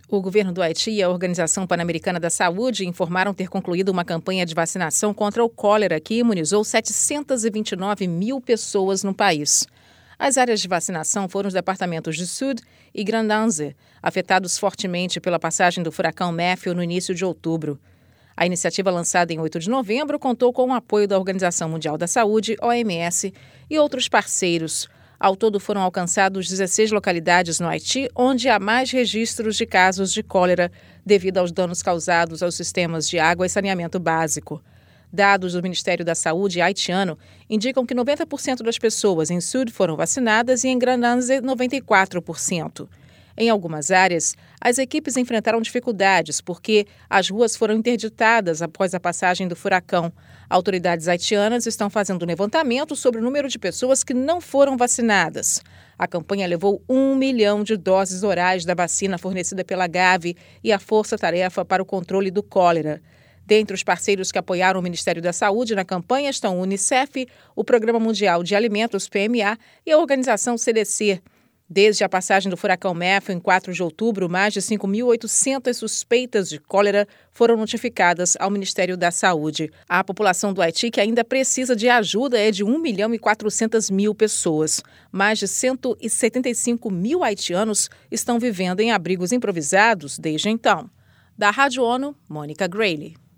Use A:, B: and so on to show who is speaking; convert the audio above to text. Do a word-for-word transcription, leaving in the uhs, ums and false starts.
A: O governo do Haiti e a Organização Pan-Americana da Saúde informaram ter concluído uma campanha de vacinação contra o cólera que imunizou setecentas e vinte e nove mil pessoas no país. As áreas de vacinação foram os departamentos de Sud e Grand Anse, afetados fortemente pela passagem do furacão Matthew no início de outubro. A iniciativa, lançada em oito de novembro, contou com o apoio da Organização Mundial da Saúde, O M S, e outros parceiros. Ao todo, foram alcançados dezesseis localidades no Haiti, onde há mais registros de casos de cólera devido aos danos causados aos sistemas de água e saneamento básico. Dados do Ministério da Saúde haitiano indicam que noventa por cento das pessoas em Sud foram vacinadas e em Grand Anse noventa e quatro por cento. Em algumas áreas, as equipes enfrentaram dificuldades porque as ruas foram interditadas após a passagem do furacão. Autoridades haitianas estão fazendo um levantamento sobre o número de pessoas que não foram vacinadas. A campanha levou um milhão de doses orais da vacina fornecida pela Gavi e a Força Tarefa para o Controle do Cólera. Dentre os parceiros que apoiaram o Ministério da Saúde na campanha estão o Unicef, o Programa Mundial de Alimentos, P M A, e a Organização C D C. Desde a passagem do furacão Matthew em quatro de outubro, mais de cinco mil e oitocentas suspeitas de cólera foram notificadas ao Ministério da Saúde. A população do Haiti, que ainda precisa de ajuda, é de um milhão e quatrocentas mil pessoas. Mais de cento e setenta e cinco mil haitianos estão vivendo em abrigos improvisados desde então. Da Rádio ONU, Mônica Grayle.